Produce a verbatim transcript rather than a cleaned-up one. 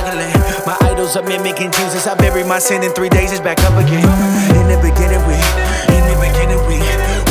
struggling. My idols are mimicking Jesus. I buried my sin in three days, it's back up again. In the beginning we, in the beginning we